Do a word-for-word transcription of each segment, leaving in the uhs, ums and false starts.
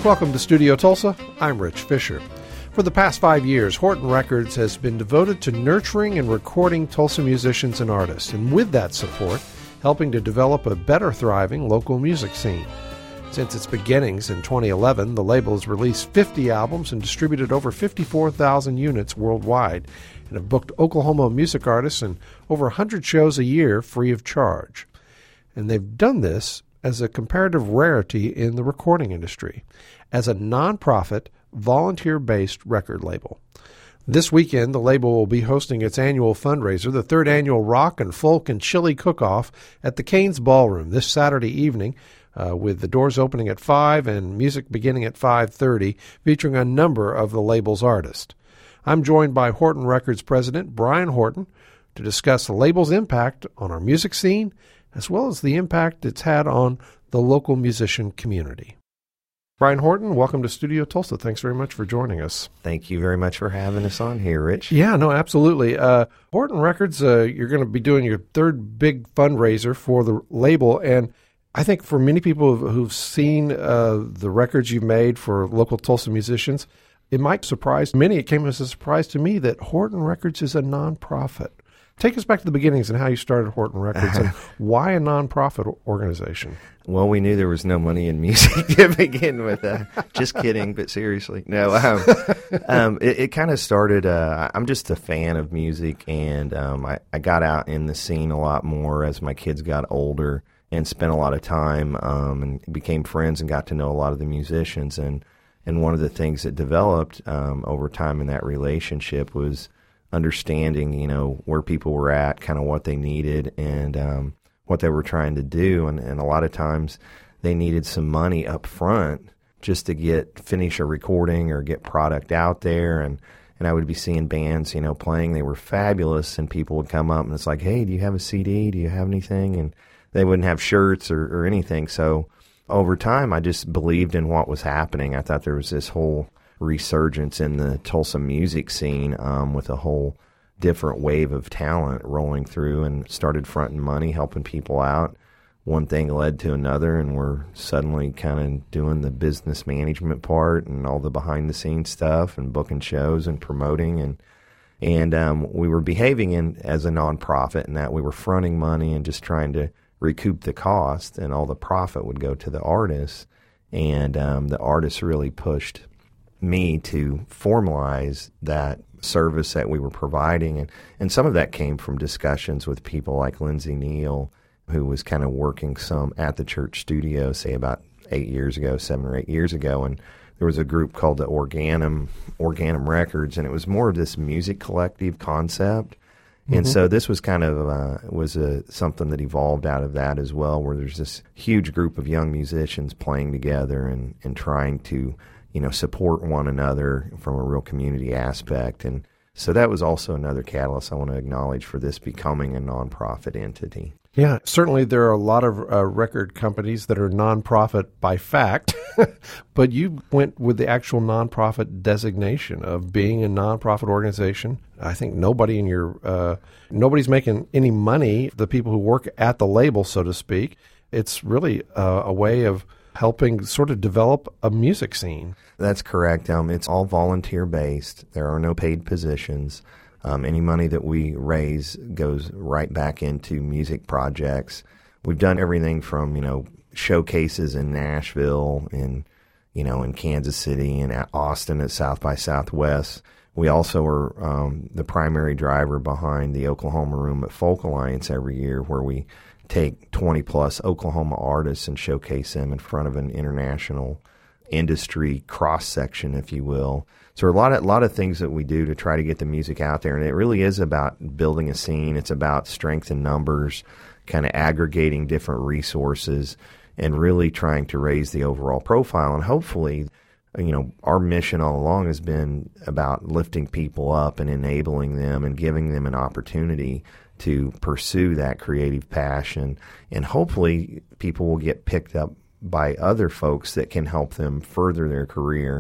Welcome to Studio Tulsa. I'm Rich Fisher. For the past five years, Horton Records has been devoted to nurturing and recording Tulsa musicians and artists, and with that support, helping to develop a better thriving local music scene. Since its beginnings in twenty eleven, the label has released fifty albums and distributed over fifty-four thousand units worldwide, and have booked Oklahoma music artists in over one hundred shows a year free of charge. And they've done this as a comparative rarity in the recording industry, as a nonprofit, volunteer-based record label. This weekend, the label will be hosting its annual fundraiser, the third annual Rock and Folk and Chili Cook-Off at the Cain's Ballroom this Saturday evening, uh, with the doors opening at five and music beginning at five thirty, featuring a number of the label's artists. I'm joined by Horton Records President Brian Horton to discuss the label's impact on our music scene, as well as the impact it's had on the local musician community. Brian Horton, welcome to Studio Tulsa. Thanks very much for joining us. Thank you very much for having us on here, Rich. Yeah, no, absolutely. Uh, Horton Records, uh, you're going to be doing your third big fundraiser for the label, and I think for many people who've, who've seen uh, the records you've made for local Tulsa musicians, it might surprise many. It came as a surprise to me that Horton Records is a nonprofit. Take us back to the beginnings and how you started Horton Records and why a nonprofit organization. Well, we knew there was no money in music to begin with. Uh, just kidding, but seriously. No, um, um, it, it kind of started, uh, I'm just a fan of music, and um, I, I got out in the scene a lot more as my kids got older and spent a lot of time um, and became friends and got to know a lot of the musicians. And, and one of the things that developed um, over time in that relationship was understanding, you know, where people were at, kind of what they needed, and um, what they were trying to do. And, and a lot of times they needed some money up front just to get finish a recording or get product out there. And, and I would be seeing bands, you know, playing. They were fabulous, and people would come up and it's like, hey, do you have a C D? Do you have anything? And they wouldn't have shirts or, or anything. So over time, I just believed in what was happening. I thought there was this whole resurgence in the Tulsa music scene um, with a whole different wave of talent rolling through, and started fronting money, helping people out. One thing led to another, and we're suddenly kind of doing the business management part and all the behind-the-scenes stuff and booking shows and promoting. And and um, we were behaving in as a nonprofit in that we were fronting money and just trying to recoup the cost, and all the profit would go to the artists. And um, the artists really pushed me to formalize that service that we were providing. And, and some of that came from discussions with people like Lindsay Neal, who was kind of working some at the church studio, say about eight years ago, seven or eight years ago. And there was a group called the Organum, Organum Records, and it was more of this music collective concept. And mm-hmm. so this was kind of uh, was a, something that evolved out of that as well, where there's this huge group of young musicians playing together and, and trying to, you know, support one another from a real community aspect. And so that was also another catalyst I want to acknowledge for this becoming a nonprofit entity. Yeah, certainly there are a lot of uh, record companies that are nonprofit by fact, but you went with the actual nonprofit designation of being a nonprofit organization. I think nobody in your, uh, nobody's making any money, the people who work at the label, so to speak. It's really uh, a way of helping sort of develop a music scene. That's correct. Um, it's all volunteer-based. There are no paid positions. Um, any money that we raise goes right back into music projects. We've done everything from, you know, showcases in Nashville, in, you know, in Kansas City, and at Austin at South by Southwest. We also are um, the primary driver behind the Oklahoma Room at Folk Alliance every year, where we take twenty-plus Oklahoma artists and showcase them in front of an international industry cross-section, if you will. So a lot of, a lot of things that we do to try to get the music out there, and it really is about building a scene. It's about strength in numbers, kind of aggregating different resources, and really trying to raise the overall profile. And hopefully, you know, our mission all along has been about lifting people up and enabling them and giving them an opportunity to pursue that creative passion. And hopefully people will get picked up by other folks that can help them further their career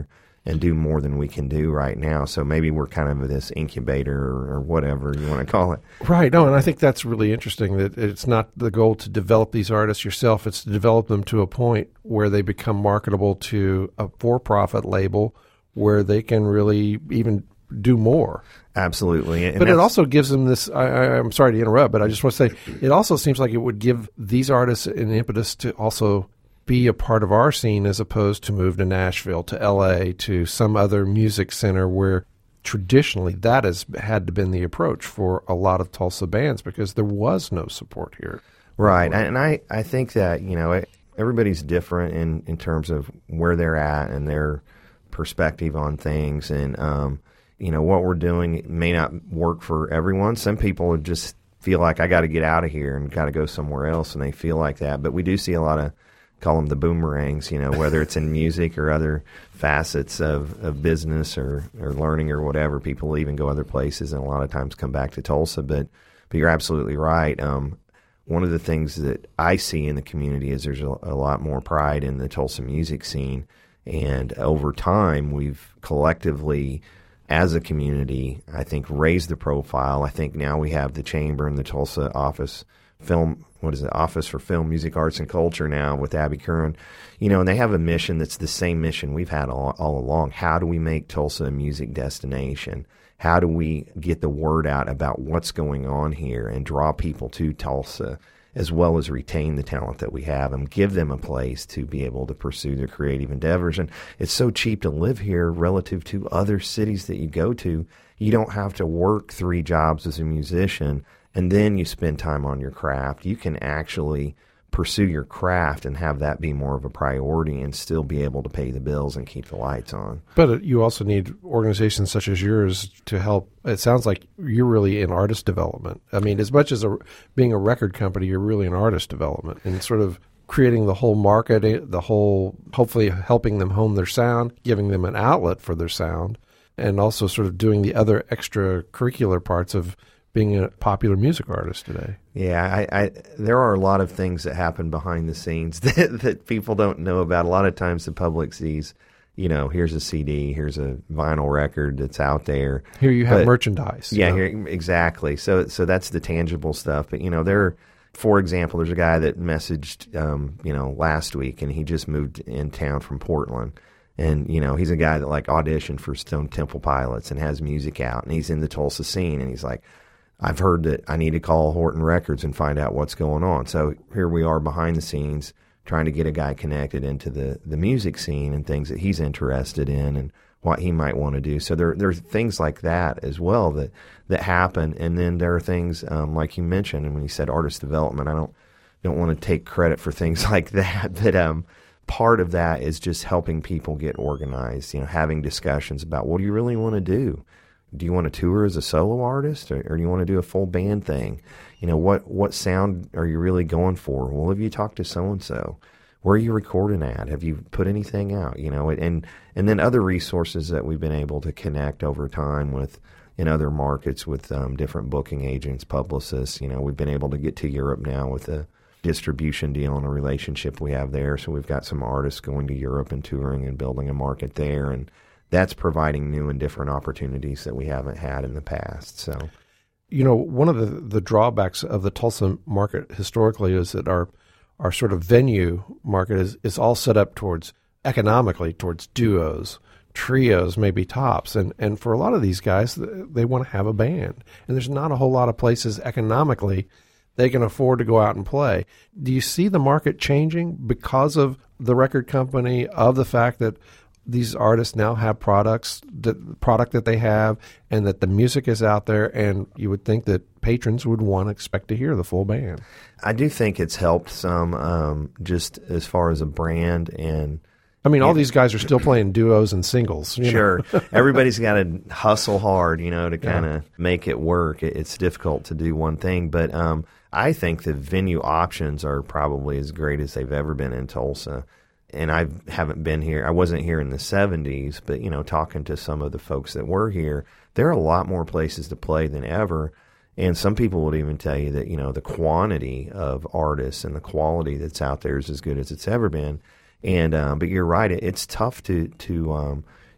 and do more than we can do right now. So maybe we're kind of this incubator or, or whatever you want to call it. Right. No, and I think that's really interesting that it's not the goal to develop these artists yourself. It's to develop them to a point where they become marketable to a for-profit label where they can really even do more. Absolutely. And but it also gives them this, I, I, I'm sorry to interrupt, but I just want to say, it also seems like it would give these artists an impetus to also be a part of our scene as opposed to move to Nashville, to L A, to some other music center where traditionally that has had to been the approach for a lot of Tulsa bands because there was no support here. Right. And I, I think that, you know, everybody's different in, in terms of where they're at and their perspective on things. And, um, you know, what we're doing may not work for everyone. Some people just feel like I got to get out of here and got to go somewhere else, and they feel like that. But we do see a lot of, call them the boomerangs, you know, whether it's in music or other facets of, of business or, or learning or whatever. People leave and go other places and a lot of times come back to Tulsa. But, but you're absolutely right. Um, one of the things that I see in the community is there's a, a lot more pride in the Tulsa music scene. And over time, we've collectively, as a community, I think, raised the profile. I think now we have the Chamber and the Tulsa Office Film, what is it, Office for Film, Music, Arts, and Culture now with Abby Curran, you know, and they have a mission that's the same mission we've had all, all along. How do we make Tulsa a music destination? How do we get the word out about what's going on here and draw people to Tulsa, as well as retain the talent that we have and give them a place to be able to pursue their creative endeavors? And it's so cheap to live here relative to other cities that you go to. You don't have to work three jobs as a musician and then you spend time on your craft. You can actually pursue your craft and have that be more of a priority and still be able to pay the bills and keep the lights on. But you also need organizations such as yours to help. It sounds like you're really in artist development. I mean, as much as a, being a record company, you're really in artist development and sort of creating the whole market, the whole, hopefully helping them hone their sound, giving them an outlet for their sound, and also sort of doing the other extracurricular parts of being a popular music artist today. Yeah, I, I, there are a lot of things that happen behind the scenes that, that people don't know about. A lot of times the public sees, you know, here's a C D, here's a vinyl record that's out there. Here you have but, merchandise. Yeah, here, exactly. So so that's the tangible stuff. But, you know, there, for example, there's a guy that messaged, um, you know, last week, and he just moved in town from Portland. And, you know, he's a guy that, like, auditioned for Stone Temple Pilots and has music out, and he's in the Tulsa scene, and he's like, I've heard that I need to call Horton Records and find out what's going on. So here we are behind the scenes trying to get a guy connected into the, the music scene and things that he's interested in and what he might want to do. So there there's things like that as well that, that happen. And then there are things, um, like you mentioned, and when you said artist development, I don't don't want to take credit for things like that, but um, part of that is just helping people get organized, you know, having discussions about what do you really want to do? Do you want to tour as a solo artist, or, or do you want to do a full band thing? You know, what, what sound are you really going for? Well, have you talked to so-and-so? Where are you recording at? Have you put anything out? You know, and and then other resources that we've been able to connect over time with in other markets with um, different booking agents, publicists. You know, we've been able to get to Europe now with a distribution deal and a relationship we have there. So we've got some artists going to Europe and touring and building a market there, and that's providing new and different opportunities that we haven't had in the past. So, you know, one of the, the drawbacks of the Tulsa market historically is that our our sort of venue market is, is all set up towards economically towards duos, trios, maybe tops. And, and for a lot of these guys, they want to have a band. And there's not a whole lot of places economically they can afford to go out and play. Do you see the market changing because of the record company, of the fact that these artists now have products, the product that they have, and that the music is out there, and you would think that patrons would want to expect to hear the full band? I do think it's helped some, um, just as far as a brand. And I mean, all these guys are still playing duos and singles. You sure. Everybody's got to hustle hard, you know, to kind of Yeah. make it work. It, it's difficult to do one thing. But um, I think the venue options are probably as great as they've ever been in Tulsa. And I haven't been here. I wasn't here in the seventies, but, you know, talking to some of the folks that were here, there are a lot more places to play than ever. And some people would even tell you that, you know, the quantity of artists and the quality that's out there is as good as it's ever been. And um, but you're right, it, it's tough to to um,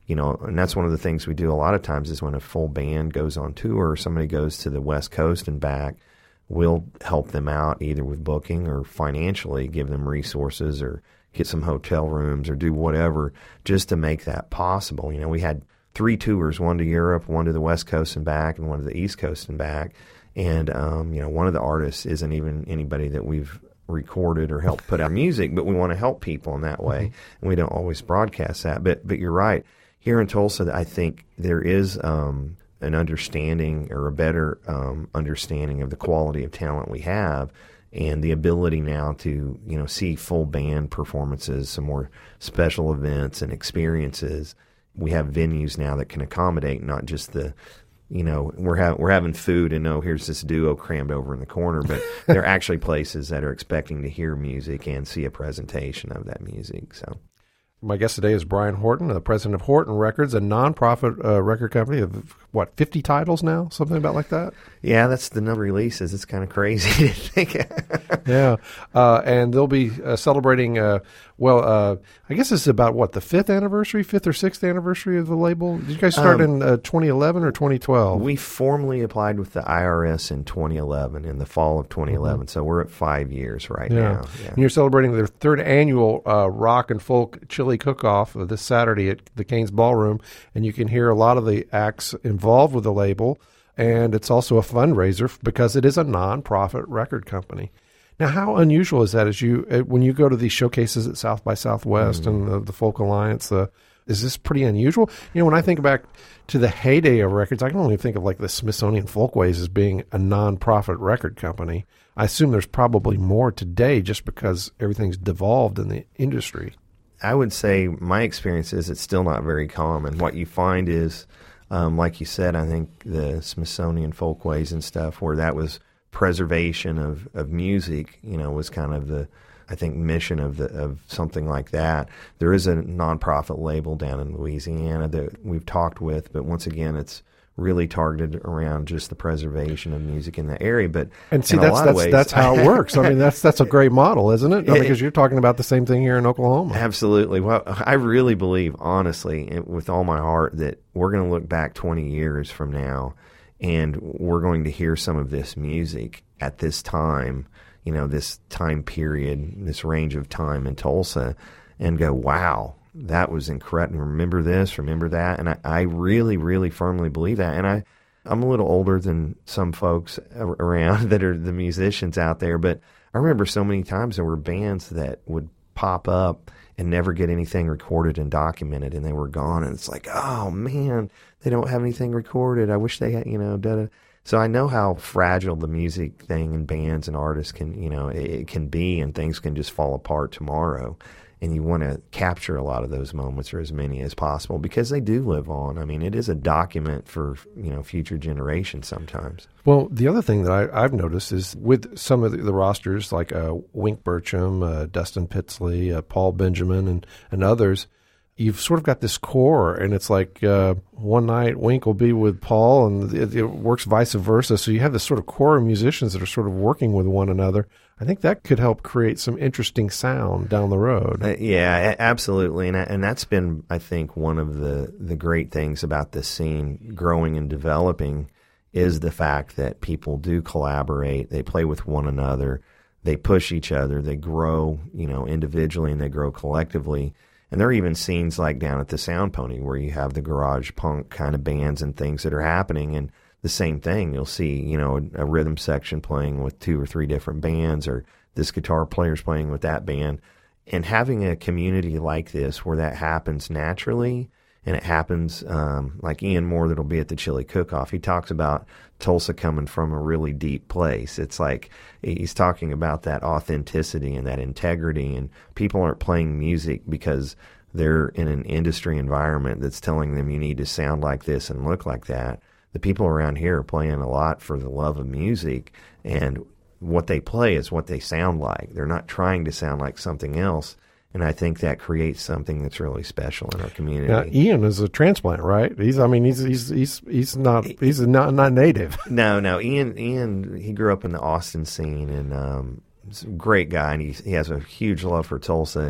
you know, and that's one of the things we do a lot of times is when a full band goes on tour or somebody goes to the West Coast and back, we'll help them out either with booking or financially, give them resources or get some hotel rooms or do whatever just to make that possible. You know, we had three tours, one to Europe, one to the West Coast and back, and one to the East Coast and back. And, um, you know, one of the artists isn't even anybody that we've recorded or helped put out music, but we want to help people in that way. Mm-hmm. And we don't always broadcast that. But, but you're right. Here in Tulsa, I think there is um, an understanding or a better um, understanding of the quality of talent we have and the ability now to, you know, see full band performances, some more special events and experiences. We have venues now that can accommodate not just the, you know, we're, ha- we're having food and, oh, here's this duo crammed over in the corner, but there are actually places that are expecting to hear music and see a presentation of that music, so. My guest today is Brian Horton, the president of Horton Records, a nonprofit uh, record company of, what, fifty titles now? Something about like that? Yeah, that's the number of releases. It's kind of crazy to think. Yeah. Uh, and they'll be uh, celebrating, uh, well, uh, I guess it's about, what, the fifth anniversary, fifth or sixth anniversary of the label? Did you guys start um, in uh, twenty eleven or twenty twelve? We formally applied with the I R S in twenty eleven, in the fall of twenty eleven. Mm-hmm. So we're at five years right yeah. now. Yeah. And you're celebrating their third annual uh, rock and folk chili cook-off this Saturday at the Cain's Ballroom, and you can hear a lot of the acts involved with the label, and it's also a fundraiser because it is a non-profit record company. Now, how unusual is that as you when you go to these showcases at South by Southwest mm-hmm. and the, the Folk Alliance? Uh, is this pretty unusual? You know, when I think back to the heyday of records, I can only think of like the Smithsonian Folkways as being a non-profit record company. I assume there's probably more today just because everything's devolved in the industry. I would say my experience is it's still not very common. What you find is, um, like you said, I think the Smithsonian Folkways and stuff, where that was preservation of, of music, you know, was kind of the, I think, mission of the of something like that. There is a nonprofit label down in Louisiana that we've talked with, but once again, it's really targeted around just the preservation of music in the area. But and see, in that's a lot that's of ways, that's how it works. I mean, that's that's a great model, isn't it? I mean, because you're talking about the same thing here in Oklahoma. Absolutely. Well, I really believe, honestly, with all my heart, that we're going to look back twenty years from now, and we're going to hear some of this music at this time, you know, this time period, this range of time in Tulsa, and go, wow, that was incredible. Remember this, remember that. And I, I really, really firmly believe that. And I, I'm a little older than some folks around that are the musicians out there, but I remember so many times there were bands that would pop up and never get anything recorded and documented, and they were gone. And it's like, oh, man, they don't have anything recorded. I wish they had, you know, da-da. So I know how fragile the music thing and bands and artists can, you know, it, it can be, and things can just fall apart tomorrow. And you want to capture a lot of those moments, or as many as possible, because they do live on. I mean, it is a document for, you know, future generations sometimes. Well, the other thing that I, I've noticed is with some of the, the rosters, like uh, Wink Burcham, uh, Dustin Pitsley, uh, Paul Benjamin, and, and others, you've sort of got this core, and it's like uh, one night Wink will be with Paul, and it, it works vice versa. So you have this sort of core of musicians that are sort of working with one another. I think that could help create some interesting sound down the road. Uh, yeah, absolutely. And and that's been, I think, one of the, the great things about this scene growing and developing is the fact that people do collaborate. They play with one another. They push each other. They grow, you know, individually, and they grow collectively. And there are even scenes like down at the Sound Pony where you have the garage punk kind of bands and things that are happening. And the same thing, you'll see, you know, a, a rhythm section playing with two or three different bands, or this guitar player's playing with that band. And having a community like this where that happens naturally, and it happens um, like Ian Moore that'll be at the Chili Cook-Off. He talks about Tulsa coming from a really deep place. It's like he's talking about that authenticity and that integrity, and people aren't playing music because they're in an industry environment that's telling them you need to sound like this and look like that. The people around here are playing a lot for the love of music, and what they play is what they sound like. They're not trying to sound like something else, and I think that creates something that's really special in our community. Now, Ian is a transplant, right? He's, I mean, he's he's he's he's not he's not not native. No, no. Ian Ian he grew up in the Austin scene, and um, he's a great guy, and he he has a huge love for Tulsa.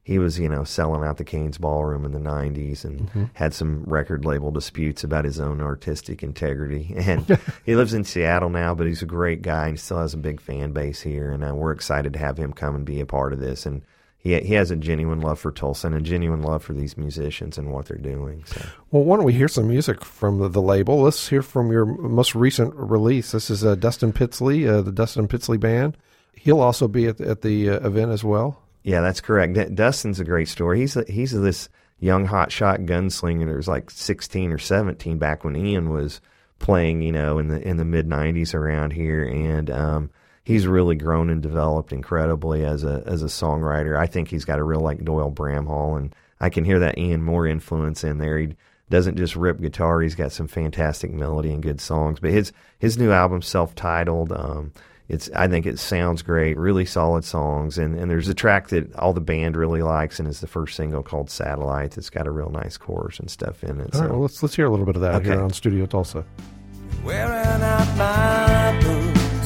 he was, you know, selling out the Cain's Ballroom in the nineties and mm-hmm. had some record label disputes about his own artistic integrity. And he lives in Seattle now, but he's a great guy and still has a big fan base here. And uh, we're excited to have him come and be a part of this. And he he has a genuine love for Tulsa and a genuine love for these musicians and what they're doing. So. Well, why don't we hear some music from the, the label? Let's hear from your most recent release. This is uh, Dustin Pitsley, uh, the Dustin Pitsley Band. He'll also be at the, at the uh, event as well. Yeah, that's correct. D- Dustin's a great story. He's a, he's this young hotshot gunslinger that was like sixteen or seventeen back when Ian was playing, you know, in the in the mid nineties around here, and um, he's really grown and developed incredibly as a as a songwriter. I think he's got a real like Doyle Bramhall, and I can hear that Ian Moore influence in there. He doesn't just rip guitar; he's got some fantastic melody and good songs. But his his new album, self-titled. Um, It's. I think it sounds great, really solid songs, and, and there's a track that all the band really likes, and it's the first single called Satellite. It's got a real nice chorus and stuff in it. All so. right, well, let's let's hear a little bit of that okay. here on Studio Tulsa. Wearing out my boots,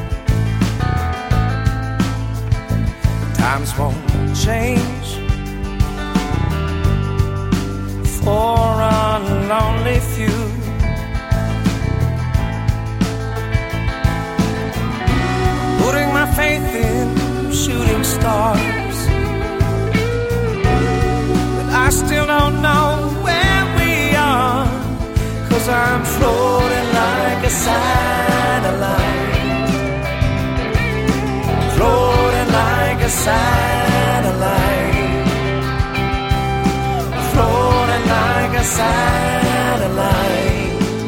times won't change for a lonely few. Putting my faith in shooting stars, but I still don't know where we are, 'cause I'm floating like a satellite, floating like a satellite, floating like a satellite.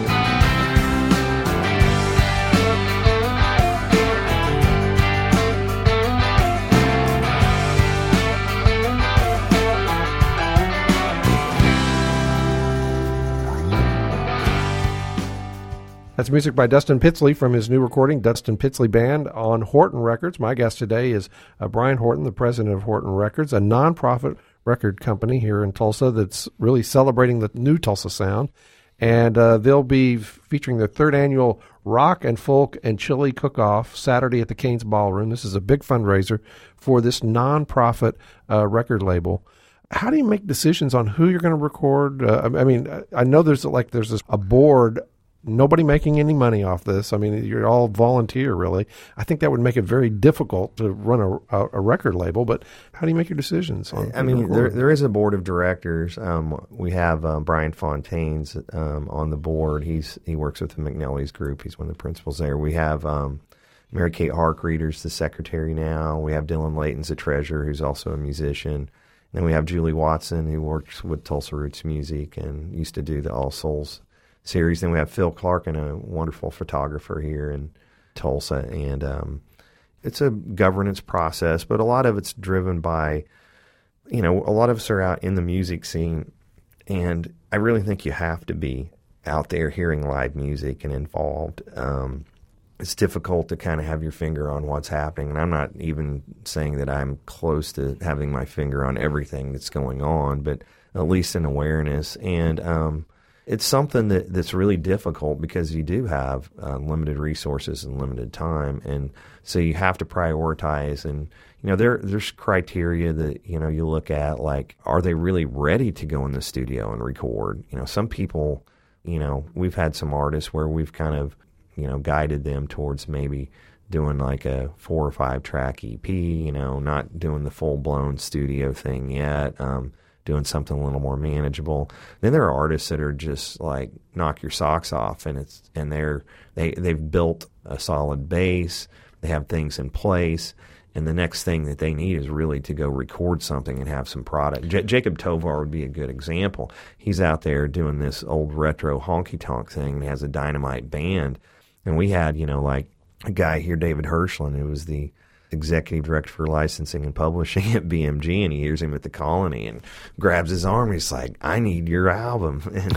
That's music by Dustin Pitsley from his new recording, Dustin Pitsley Band, on Horton Records. My guest today is uh, Brian Horton, the president of Horton Records, a nonprofit record company here in Tulsa that's really celebrating the new Tulsa sound. And uh, they'll be featuring their third annual Rock and Folk and Chili Cook-Off Saturday at the Cain's Ballroom. This is a big fundraiser for this nonprofit uh, record label. How do you make decisions on who you're going to record? Uh, I mean, I know there's like there's this, a board. Nobody making any money off this. I mean, you're all volunteer, really. I think that would make it very difficult to run a, a, a record label, but how do you make your decisions? On I mean, there there is a board of directors. Um, we have uh, Brian Fontaines um, on the board. He's He works with the McNelly's group. He's one of the principals there. We have um, Mary Kate Harkreeder's the secretary now. We have Dylan Layton's the treasurer, who's also a musician. And then we have Julie Watson, who works with Tulsa Roots Music and used to do the All Souls series. Then we have Phil Clark, and a wonderful photographer here in Tulsa, and um, it's a governance process, but a lot of it's driven by, you know, a lot of us are out in the music scene, and I really think you have to be out there hearing live music and involved. Um, it's difficult to kind of have your finger on what's happening, and I'm not even saying that I'm close to having my finger on everything that's going on, but at least an awareness. And um, it's something that, that's really difficult because you do have uh, limited resources and limited time, and so you have to prioritize. And you know, there there's criteria that you know you look at, like, are they really ready to go in the studio and record? You know, some people, you know, we've had some artists where we've kind of you know guided them towards maybe doing like a four or five track E P. You know, not doing the full blown studio thing yet. Um, doing something a little more manageable. Then there are artists that are just like knock your socks off, and it's and they're they they've built a solid base, they have things in place, and the next thing that they need is really to go record something and have some product. J- Jacob Tovar would be a good example. He's out there doing this old retro honky tonk thing and has a dynamite band, and we had you know like a guy here, David Hirschland, who was the executive director for licensing and publishing at B M G, and he hears him at the Colony and grabs his arm. He's like, I need your album. And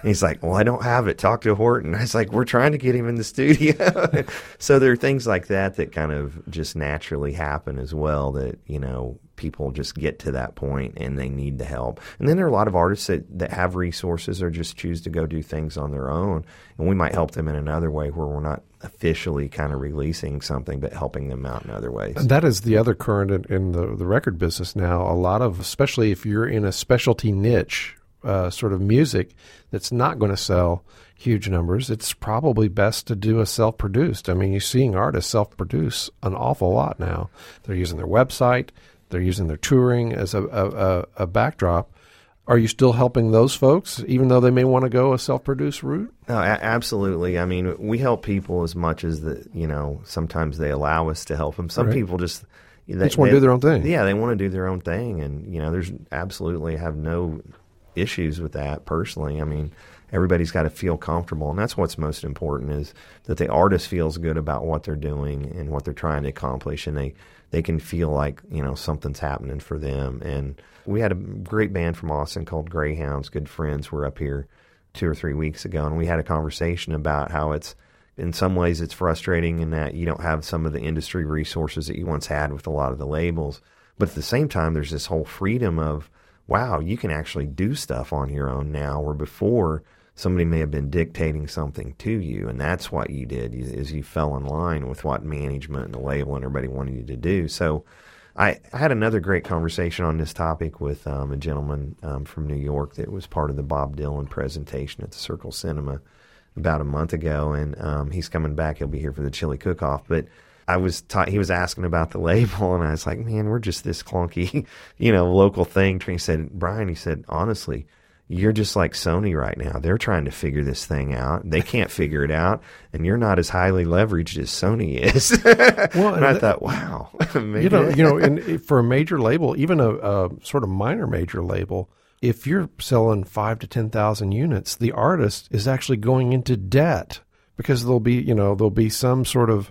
he's like, well, I don't have it. Talk to Horton. I was like, we're trying to get him in the studio. So there are things like that that kind of just naturally happen as well, that, you know, people just get to that point and they need the help. And then there are a lot of artists that, that have resources or just choose to go do things on their own. And we might help them in another way where we're not officially kind of releasing something, but helping them out in other ways. And that is the other current in, in the, the record business now. A lot of, especially if you're in a specialty niche, uh, sort of music that's not going to sell huge numbers, it's probably best to do a self-produced. I mean, you're seeing artists self-produce an awful lot now. They're using their website. They're using their touring as a, a, a backdrop. Are you still helping those folks, even though they may want to go a self-produced route? No, a- absolutely. I mean, we help people as much as the, you know, sometimes they allow us to help them. Some right. people just they, they just want to do their own thing. Yeah, they want to do their own thing, and you know, there's absolutely have no issues with that personally. I mean, everybody's got to feel comfortable, and that's what's most important, is that the artist feels good about what they're doing and what they're trying to accomplish, and they, they can feel like, you know, something's happening for them. And we had a great band from Austin called Greyhounds, good friends. We're up here two or three weeks ago, and we had a conversation about how it's, in some ways it's frustrating in that you don't have some of the industry resources that you once had with a lot of the labels. But at the same time, there's this whole freedom of, wow, you can actually do stuff on your own now, where before somebody may have been dictating something to you, and that's what you did, is you fell in line with what management and the label and everybody wanted you to do. So I, I had another great conversation on this topic with um, a gentleman um, from New York that was part of the Bob Dylan presentation at the Circle Cinema about a month ago, and um, he's coming back. He'll be here for the Chili Cook-Off. But I was ta- he was asking about the label, and I was like, man, we're just this clunky, you know, local thing. He said, Brian, he said, honestly, you're just like Sony right now. They're trying to figure this thing out. They can't figure it out, and you're not as highly leveraged as Sony is. Well, and I th- thought, wow. you know, you know, and for a major label, even a, a sort of minor major label, if you're selling five to ten thousand units, the artist is actually going into debt, because there'll be, you know, there'll be some sort of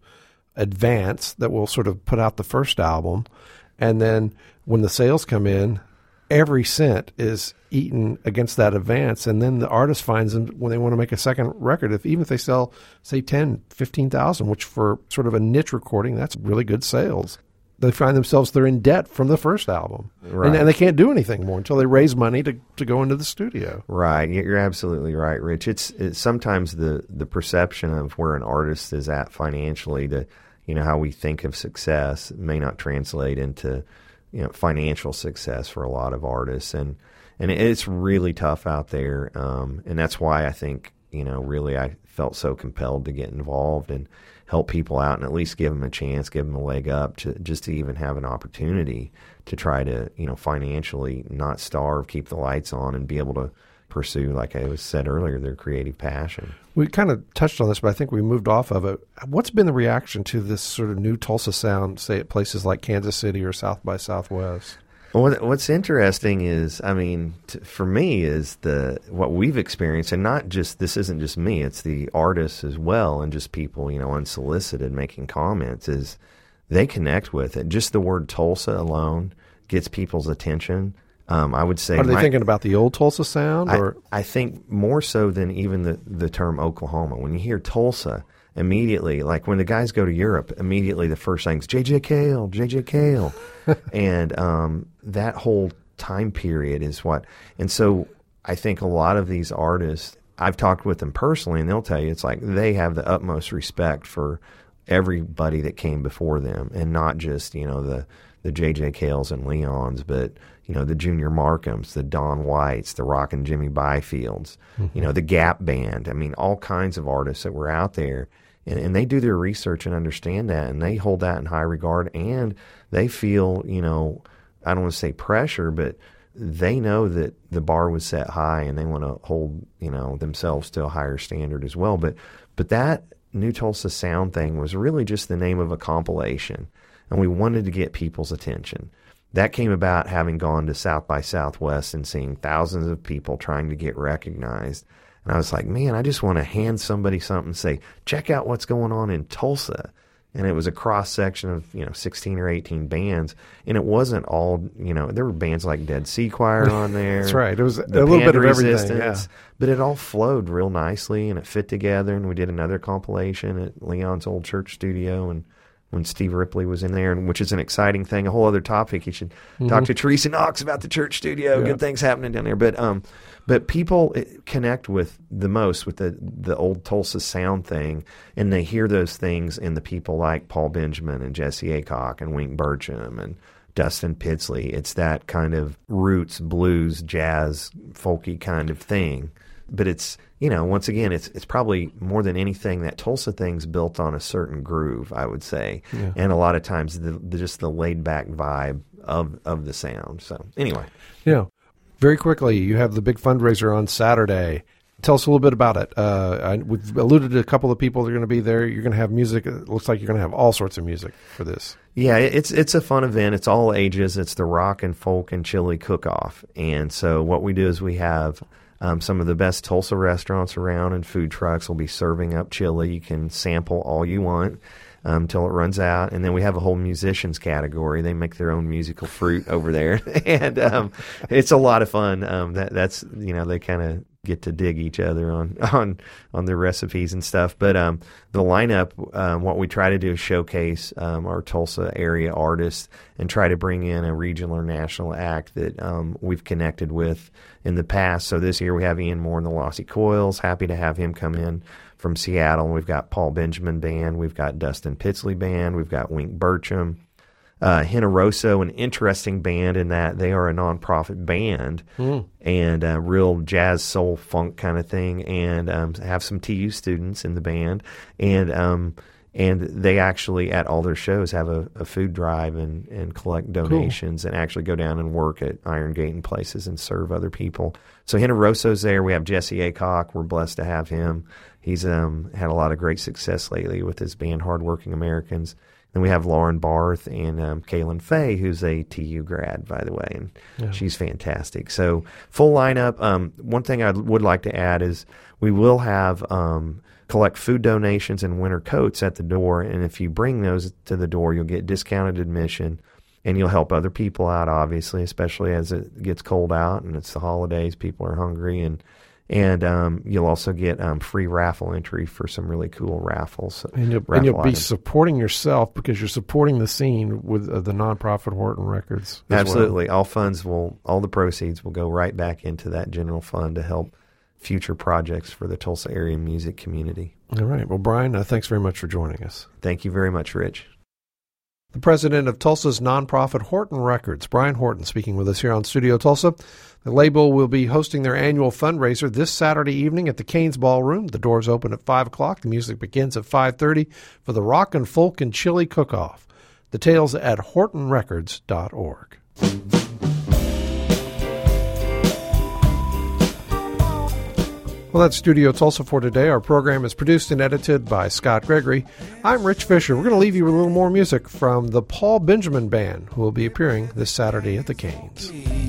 advance that will sort of put out the first album, and then when the sales come in, every cent is eaten against that advance, and then the artist finds them when they want to make a second record. If even if they sell, say, ten, fifteen thousand, which for sort of a niche recording, that's really good sales, they find themselves they're in debt from the first album, right. and, and they can't do anything more until they raise money to, to go into the studio. Right, you're absolutely right, Rich. It's, it's sometimes the the perception of where an artist is at financially, to, you know, how we think of success may not translate into, you know, financial success for a lot of artists, and and it's really tough out there, um, and that's why I think, you know, really I felt so compelled to get involved and help people out, and at least give them a chance, give them a leg up, to just to even have an opportunity to try to, you know, financially not starve, keep the lights on, and be able to pursue, like I was said earlier, their creative passion. We kind of touched on this, but I think we moved off of it. What's been the reaction to this sort of new Tulsa sound, say at places like Kansas City or South by Southwest? Well, what's interesting is, I mean, t- for me, is the what we've experienced, and not just, this isn't just me, it's the artists as well, and just people, you know, unsolicited making comments, is they connect with it. Just the word Tulsa alone gets people's attention. Um, I would say, are they my, thinking about the old Tulsa sound, or I, I think more so than even the, the term Oklahoma. When you hear Tulsa, immediately, like when the guys go to Europe, immediately the first thing's J J Cale, J J Cale, and um, that whole time period is what. And so I think a lot of these artists, I've talked with them personally, and they'll tell you it's like they have the utmost respect for everybody that came before them, and not just, you know, the the J J Cales and Leons, but, you know, the Junior Markhams, the Don Whites, the Rockin' Jimmy Byfields, mm-hmm. you know, the Gap Band. I mean, all kinds of artists that were out there, and, and they do their research and understand that, and they hold that in high regard, and they feel, you know, I don't want to say pressure, but they know that the bar was set high, and they want to hold, you know, themselves to a higher standard as well. But, but that New Tulsa Sound thing was really just the name of a compilation, and we wanted to get people's attention. That came about having gone to South by Southwest and seeing thousands of people trying to get recognized. And I was like, man, I just want to hand somebody something and say, check out what's going on in Tulsa. and it was a cross section of, you know, sixteen or eighteen bands, and it wasn't all, you know, there were bands like Dead Sea Choir on there. That's right. It was a little bit of everything, yeah. But it all flowed real nicely, and it fit together, and we did another compilation at Leon's old church studio, and when Steve Ripley was in there, and which is an exciting thing, a whole other topic. You should mm-hmm. talk to Teresa Knox about the church studio. Yeah. Good things happening down there. But um, but people connect with the most with the, the old Tulsa sound thing, and they hear those things in the people like Paul Benjamin and Jesse Aycock and Wink Burcham and Dustin Pitsley. It's that kind of roots, blues, jazz, folky kind of thing. But it's, you know, once again, it's it's probably more than anything that Tulsa thing's built on a certain groove, I would say, yeah. and a lot of times the, the just the laid back vibe of of the sound. So anyway, yeah. Very quickly, you have the big fundraiser on Saturday. Tell us a little bit about it. Uh, I, we've alluded to a couple of people that are going to be there. You're going to have music. It looks like you're going to have all sorts of music for this. Yeah, it's it's a fun event. It's all ages. It's the rock and folk and chili cook-off. And so what we do is we have um, some of the best Tulsa restaurants around, and food trucks will be serving up chili. You can sample all you want um, until it runs out. And then we have a whole musicians category. They make their own musical fruit over there. and um, it's a lot of fun. Um, that That's, you know, they kind of get to dig each other on on on their recipes and stuff. But um, the lineup, um, what we try to do is showcase um, our Tulsa area artists and try to bring in a regional or national act that um, we've connected with in the past. So this year we have Ian Moore and the Lossy Coils. Happy to have him come in from Seattle. We've got Paul Benjamin Band. We've got Dustin Pitsley Band. We've got Wink Burcham. Uh, Generoso, an interesting band in that they are a nonprofit band mm. and a real jazz, soul, funk kind of thing, and um, have some T U students in the band, and um, and they actually at all their shows have a, a food drive and, and collect donations cool. and actually go down and work at Iron Gate and places and serve other people. So Generoso's there. We have Jesse Aycock. We're blessed to have him. He's um, had a lot of great success lately with his band Hardworking Americans. Then we have Lauren Barth and um, Kaylin Fay, who's a T U grad, by the way, and yeah. she's fantastic. So full lineup. Um, one thing I would like to add is we will have um, collect food donations and winter coats at the door, and if you bring those to the door, you'll get discounted admission, and you'll help other people out, obviously, especially as it gets cold out and it's the holidays, people are hungry, and And um, you'll also get um, free raffle entry for some really cool raffles. And you'll, raffle and you'll be items. supporting yourself because you're supporting the scene with uh, the nonprofit Horton Records. Absolutely. Well. All funds will, all the proceeds will go right back into that general fund to help future projects for the Tulsa area music community. All right. Well, Brian, uh, thanks very much for joining us. Thank you very much, Rich. The president of Tulsa's nonprofit Horton Records, Brian Horton, speaking with us here on Studio Tulsa. The label will be hosting their annual fundraiser this Saturday evening at the Cain's Ballroom. The doors open at five o'clock. The music begins at five thirty for the Rock and Folk and Chili Cook-Off. Details at horton records dot org. Well, that's Studio Tulsa for today. Our program is produced and edited by Scott Gregory. I'm Rich Fisher. We're going to leave you with a little more music from the Paul Benjamin Band, who will be appearing this Saturday at the Cain's.